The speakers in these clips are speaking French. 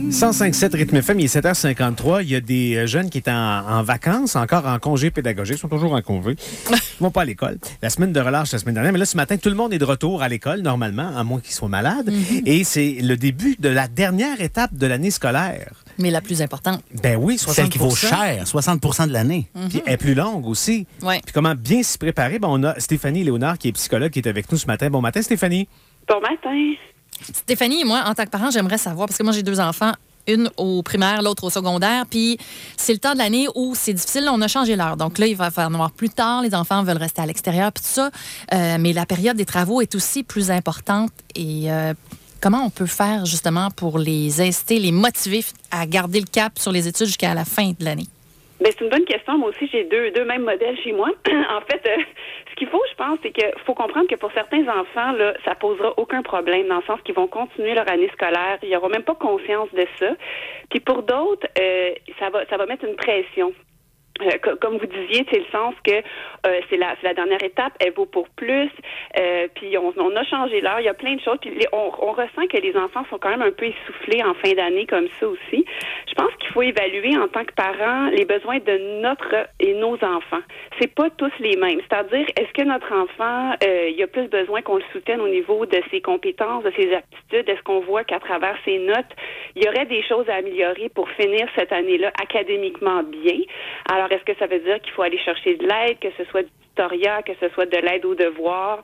105.7 Rythme FM, il est 7h53. Il y a des jeunes qui étaient en vacances, encore en congé pédagogique. Ils sont toujours en congé. Ils vont pas à l'école. La semaine de relâche la semaine dernière. Mais là, ce matin, tout le monde est de retour à l'école, normalement, à moins qu'ils soient malades. Et c'est le début de la dernière étape de l'année scolaire. Mais la plus importante. Ben oui, 60%. Celle qui vaut cher, 60% de l'année. Puis elle est plus longue aussi. Ouais. Puis comment bien s'y préparer? Ben, on a Stéphanie Léonard, qui est psychologue, qui est avec nous ce matin. Bon matin, Stéphanie. Bon matin. Stéphanie et moi, en tant que parent, j'aimerais savoir, parce que moi, j'ai 2 enfants, une au primaire, l'autre au secondaire, puis c'est le temps de l'année où c'est difficile, on a changé l'heure. Donc là, il va faire noir plus tard, les enfants veulent rester à l'extérieur, puis tout ça. Mais la période des travaux est aussi plus importante. Et comment on peut faire, justement, pour les inciter, les motiver à garder le cap sur les études jusqu'à la fin de l'année? Bien, c'est une bonne question. Moi aussi, j'ai deux mêmes modèles chez moi. En fait, ce qu'il faut, je pense, c'est qu'il faut comprendre que pour certains enfants, là, ça posera aucun problème, dans le sens qu'ils vont continuer leur année scolaire. Ils n'auront même pas conscience de ça. Puis pour d'autres, ça va mettre une pression. Comme vous disiez, c'est le sens que c'est la dernière étape, elle vaut pour plus. Puis on a changé l'heure, il y a plein de choses. Puis on ressent que les enfants sont quand même un peu essoufflés en fin d'année comme ça aussi. Je pense qu'il faut évaluer en tant que parents les besoins de notre et nos enfants. C'est pas tous les mêmes. C'est-à-dire, est-ce que notre enfant, il a plus besoin qu'on le soutienne au niveau de ses compétences, de ses aptitudes? Est-ce qu'on voit qu'à travers ses notes, il y aurait des choses à améliorer pour finir cette année-là académiquement bien? Alors, est-ce que ça veut dire qu'il faut aller chercher de l'aide, que ce soit du tutorat, que ce soit de l'aide aux devoirs,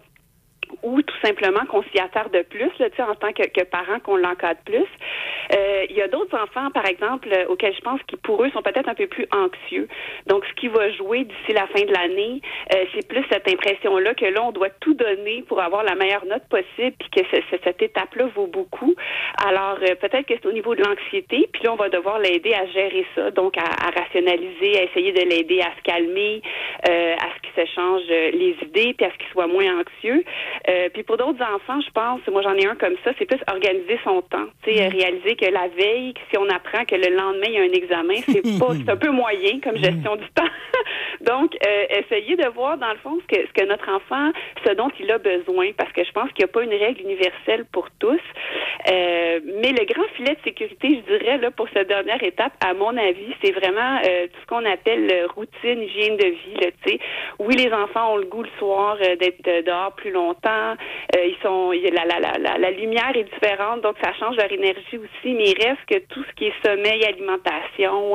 ou tout simplement qu'on s'y attarde plus, là, en tant que parent, qu'on l'encadre plus. Il y a d'autres enfants, par exemple, auxquels je pense qui, pour eux, sont peut-être un peu plus anxieux. Donc, ce qui va jouer d'ici la fin de l'année, c'est plus cette impression-là que là, on doit tout donner pour avoir la meilleure note possible, puis que cette étape-là vaut beaucoup. Alors, peut-être que c'est au niveau de l'anxiété, puis là, on va devoir l'aider à gérer ça, donc à rationaliser, à essayer de l'aider à se calmer, à ce qu'il se change les idées, puis à ce qu'il soit moins anxieux. Puis pour d'autres enfants, je pense, moi j'en ai un comme ça, c'est plus organiser son temps, réaliser que la veille, si on apprend que le lendemain il y a un examen, c'est un peu moyen comme gestion du temps. Donc essayer de voir dans le fond ce que notre enfant, ce dont il a besoin, parce que je pense qu'il n'y a pas une règle universelle pour tous. Mais le grand filet de sécurité, je dirais là pour cette dernière étape, à mon avis, c'est vraiment tout ce qu'on appelle routine, hygiène de vie. Là, oui, les enfants ont le goût le soir d'être dehors plus longtemps. La lumière est différente, donc ça change leur énergie aussi, mais il reste que tout ce qui est sommeil, alimentation,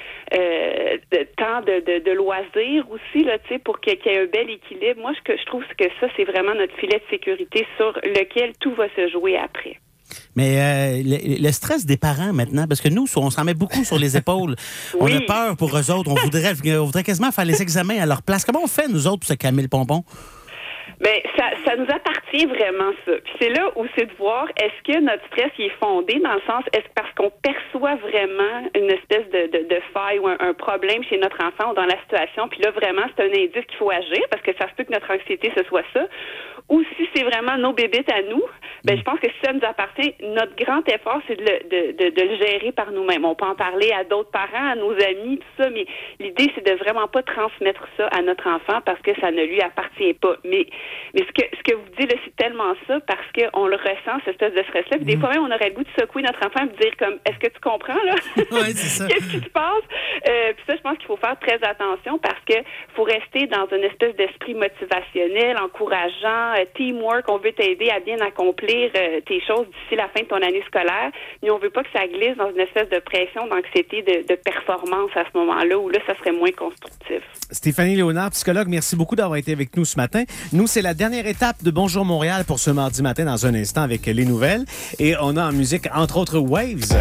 temps de loisirs aussi, là, pour qu'il y ait un bel équilibre. Moi, je trouve que ça, c'est vraiment notre filet de sécurité sur lequel tout va se jouer après. Mais le stress des parents maintenant, parce que nous, on s'en met beaucoup sur les épaules. Oui. On a peur pour eux autres. On voudrait quasiment faire les examens à leur place. Comment on fait, nous autres, pour se calmer le pompon? Bien, ça nous appartient vraiment, ça. Puis c'est là où c'est de voir, est-ce que notre stress il est fondé dans le sens, est-ce parce qu'on perçoit vraiment une espèce de faille ou un problème chez notre enfant ou dans la situation, puis là, vraiment, c'est un indice qu'il faut agir, parce que ça se peut que notre anxiété, ce soit ça. Ou si c'est vraiment nos bébites à nous, ben je pense que si ça nous appartient, notre grand effort, c'est de le gérer par nous-mêmes. On peut en parler à d'autres parents, à nos amis, tout ça, mais l'idée, c'est de vraiment pas transmettre ça à notre enfant parce que ça ne lui appartient pas. Mais ce que vous dites, là, c'est tellement ça parce qu'on le ressent, cette espèce de stress-là. Puis des fois même, on aurait le goût de secouer notre enfant et de dire comme, est-ce que tu comprends, là? Oui, c'est ça. Qu'est-ce qui se passe? Puis ça, je pense qu'il faut faire très attention parce que faut rester dans une espèce d'esprit motivationnel, encourageant, teamwork. On veut t'aider à bien accomplir tes choses d'ici la fin de ton année scolaire, mais on veut pas que ça glisse dans une espèce de pression, d'anxiété, de performance à ce moment-là, où là, ça serait moins constructif. Stéphanie Léonard, psychologue, merci beaucoup d'avoir été avec nous ce matin. Nous, c'est la dernière étape de Bonjour Montréal pour ce mardi matin dans un instant avec les nouvelles. Et on a en musique, entre autres, Waves.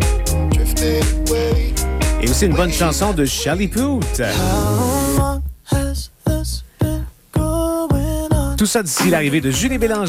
Et aussi une bonne chanson de Charlie Puth. Tout ça d'ici l'arrivée de Julie Bélanger.